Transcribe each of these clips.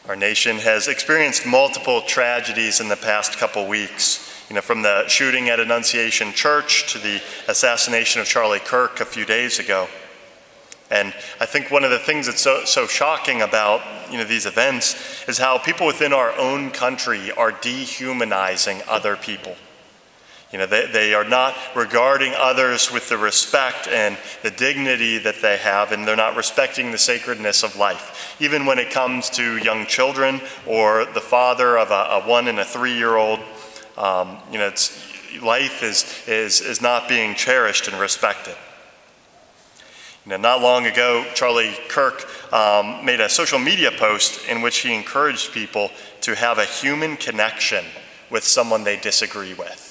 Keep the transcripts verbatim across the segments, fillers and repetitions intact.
Our nation has experienced multiple tragedies in the past couple weeks, you know, from the shooting at Annunciation Church to the assassination of Charlie Kirk a few days ago. And I think one of the things that's so, so shocking about, you know, these events is how people within our own country are dehumanizing other people. You know, they, they are not regarding others with the respect and the dignity that they have, and they're not respecting the sacredness of life. Even when it comes to young children or the father of a, a one and a three-year-old, um, you know, it's, life is, is, is not being cherished and respected. You know, not long ago, Charlie Kirk um, made a social media post in which he encouraged people to have a human connection with someone they disagree with.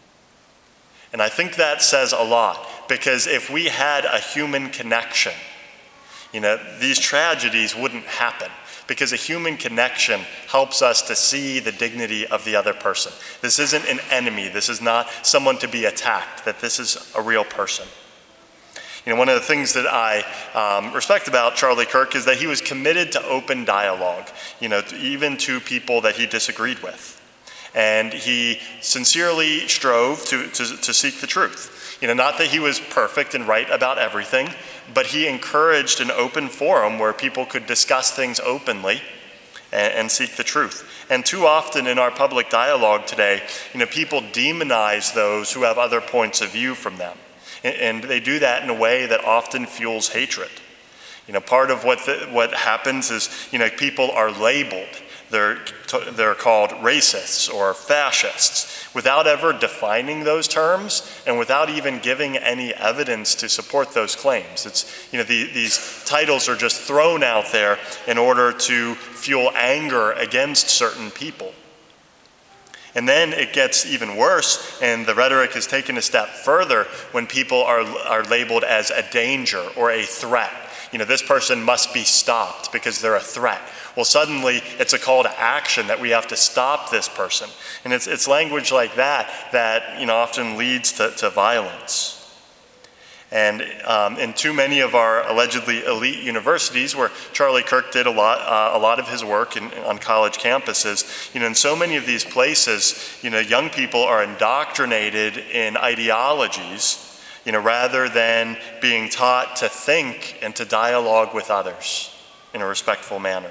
And I think that says a lot, because if we had a human connection, you know, these tragedies wouldn't happen, because a human connection helps us to see the dignity of the other person. This isn't an enemy. This is not someone to be attacked, that this is a real person. You know, one of the things that I um, respect about Charlie Kirk is that he was committed to open dialogue, you know, to, even to people that he disagreed with. And he sincerely strove to, to, to seek the truth. You know, not that he was perfect and right about everything, but he encouraged an open forum where people could discuss things openly and, and seek the truth. And too often in our public dialogue today, you know, people demonize those who have other points of view from them. And, and they do that in a way that often fuels hatred. You know, part of what the, what happens is, you know, people are labeled. They're, they're called racists or fascists without ever defining those terms and without even giving any evidence to support those claims. It's, you know, the, these titles are just thrown out there in order to fuel anger against certain people. And then it gets even worse, and the rhetoric is taken a step further when people are, are labeled as a danger or a threat. You know, this person must be stopped because they're a threat. Well, suddenly it's a call to action that we have to stop this person. And it's, it's language like that that, you know, often leads to, to violence. And um, in too many of our allegedly elite universities, where Charlie Kirk did a lot, uh, a lot of his work in, on college campuses, you know, in so many of these places, you know, young people are indoctrinated in ideologies, you know, rather than being taught to think and to dialogue with others in a respectful manner.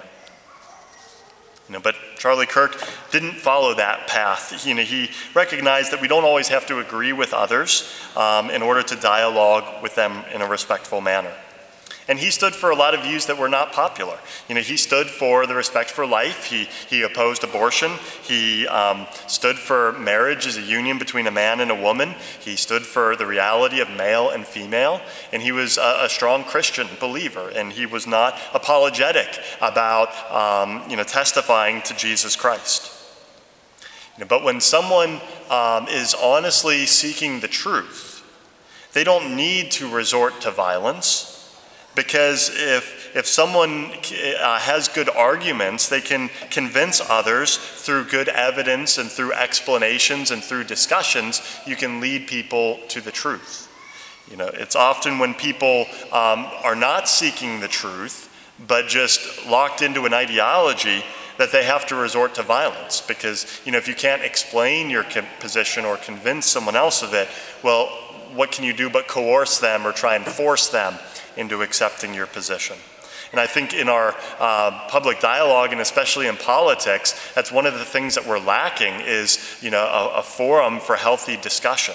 You know, but Charlie Kirk didn't follow that path. You know, he recognized that we don't always have to agree with others um, in order to dialogue with them in a respectful manner. And he stood for a lot of views that were not popular. You know, he stood for the respect for life. He he opposed abortion. He um, stood for marriage as a union between a man and a woman. He stood for the reality of male and female. And he was a, a strong Christian believer. And he was not apologetic about um, you know testifying to Jesus Christ. You know, but when someone um, is honestly seeking the truth, they don't need to resort to violence. Because if if someone uh, has good arguments, they can convince others through good evidence and through explanations and through discussions. You can lead people to the truth. You know, it's often when people um, are not seeking the truth, but just locked into an ideology, that they have to resort to violence. Because, you know, if you can't explain your position or convince someone else of it, well, what can you do but coerce them or try and force them into accepting your position? And I think in our uh, public dialogue, and especially in politics, that's one of the things that we're lacking is, you know, a, a forum for healthy discussion.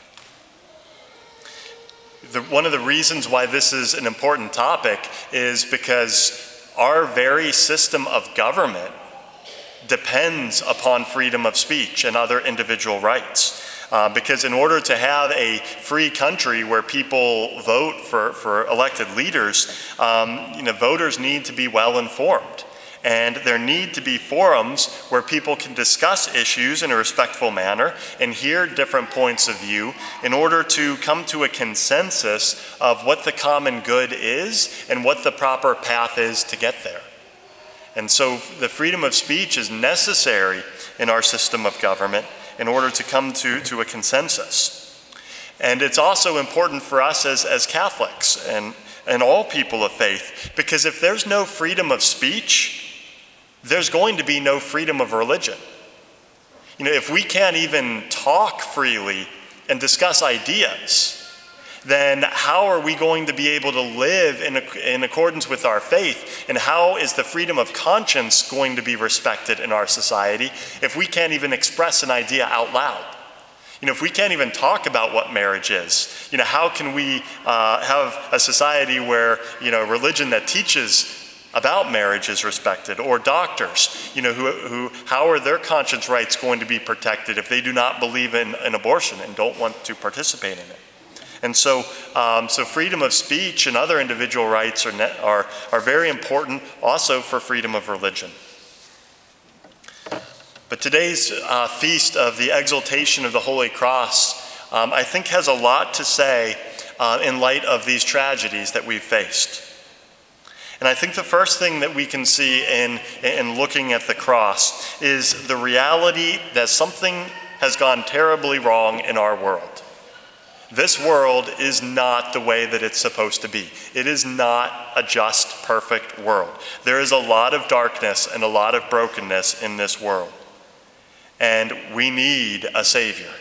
The, one of the reasons why this is an important topic is because our very system of government depends upon freedom of speech and other individual rights. Uh, because in order to have a free country where people vote for, for elected leaders, um, you know, voters need to be well informed. And there need to be forums where people can discuss issues in a respectful manner and hear different points of view in order to come to a consensus of what the common good is and what the proper path is to get there. And so the freedom of speech is necessary in our system of government in order to come to, to a consensus. And it's also important for us as, as Catholics and, and all people of faith, because if there's no freedom of speech, there's going to be no freedom of religion. You know, if we can't even talk freely and discuss ideas, then how are we going to be able to live in, in accordance with our faith? And how is the freedom of conscience going to be respected in our society if we can't even express an idea out loud? You know, if we can't even talk about what marriage is, you know, how can we uh, have a society where, you know, religion that teaches about marriage is respected, or doctors, you know, who, who how are their conscience rights going to be protected if they do not believe in an abortion and don't want to participate in it? And so, um, so freedom of speech and other individual rights are, net, are, are very important also for freedom of religion. But today's uh, feast of the exaltation of the Holy Cross, um, I think has a lot to say uh, in light of these tragedies that we've faced. And I think the first thing that we can see in, in looking at the cross is the reality that something has gone terribly wrong in our world. This world is not the way that it's supposed to be. It is not a just, perfect world. There is a lot of darkness and a lot of brokenness in this world. And we need a Savior.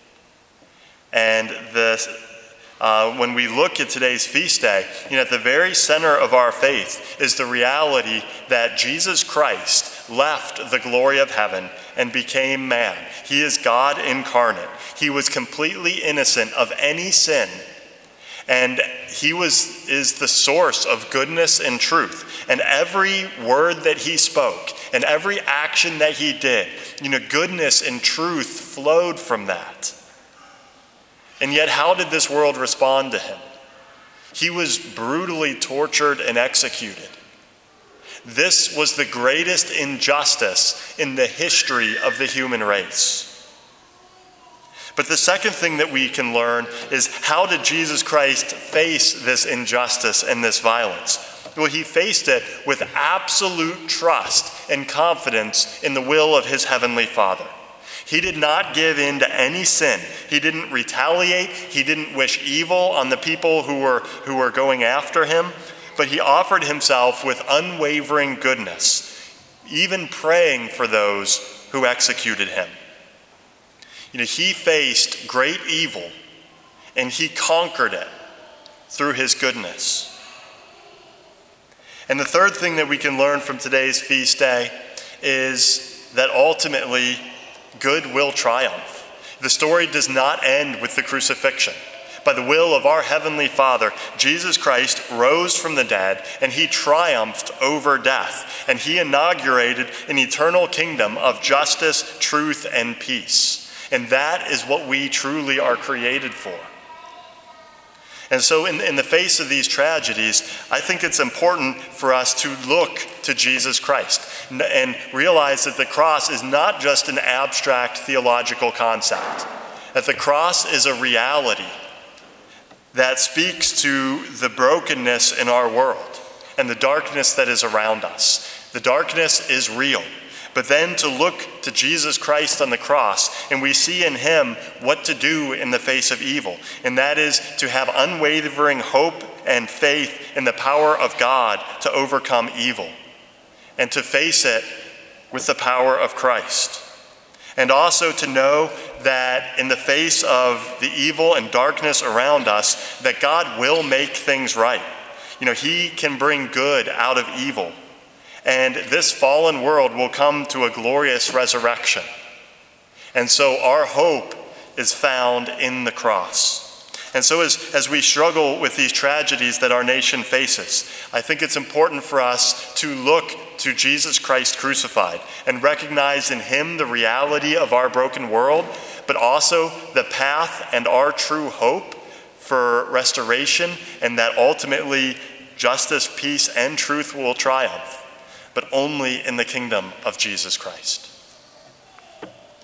And the, uh, when we look at today's feast day, you know, at the very center of our faith is the reality that Jesus Christ left the glory of heaven and became man. He is God incarnate. He was completely innocent of any sin, and he was is the source of goodness and truth. And every word that he spoke and every action that he did, you know, goodness and truth flowed from that. And yet, how did this world respond to him? He was brutally tortured and executed. This was the greatest injustice in the history of the human race. But the second thing that we can learn is, how did Jesus Christ face this injustice and this violence? Well, he faced it with absolute trust and confidence in the will of his heavenly Father. He did not give in to any sin. He didn't retaliate. He didn't wish evil on the people who were, who were going after him. But he offered himself with unwavering goodness, even praying for those who executed him. You know, he faced great evil, and he conquered it through his goodness. And the third thing that we can learn from today's feast day is that ultimately good will triumph. The story does not end with the crucifixion. By the will of our Heavenly Father, Jesus Christ rose from the dead, and he triumphed over death, and he inaugurated an eternal kingdom of justice, truth, and peace. And that is what we truly are created for. And so in, in the face of these tragedies, I think it's important for us to look to Jesus Christ and realize that the cross is not just an abstract theological concept, that the cross is a reality that speaks to the brokenness in our world and the darkness that is around us. The darkness is real. But then to look to Jesus Christ on the cross, and we see in him what to do in the face of evil. And that is to have unwavering hope and faith in the power of God to overcome evil, and to face it with the power of Christ. And also to know that in the face of the evil and darkness around us, that God will make things right. You know, he can bring good out of evil. And this fallen world will come to a glorious resurrection. And so our hope is found in the cross. And so as, as we struggle with these tragedies that our nation faces, I think it's important for us to look to Jesus Christ crucified and recognize in him the reality of our broken world, but also the path and our true hope for restoration, and that ultimately justice, peace, and truth will triumph, but only in the kingdom of Jesus Christ.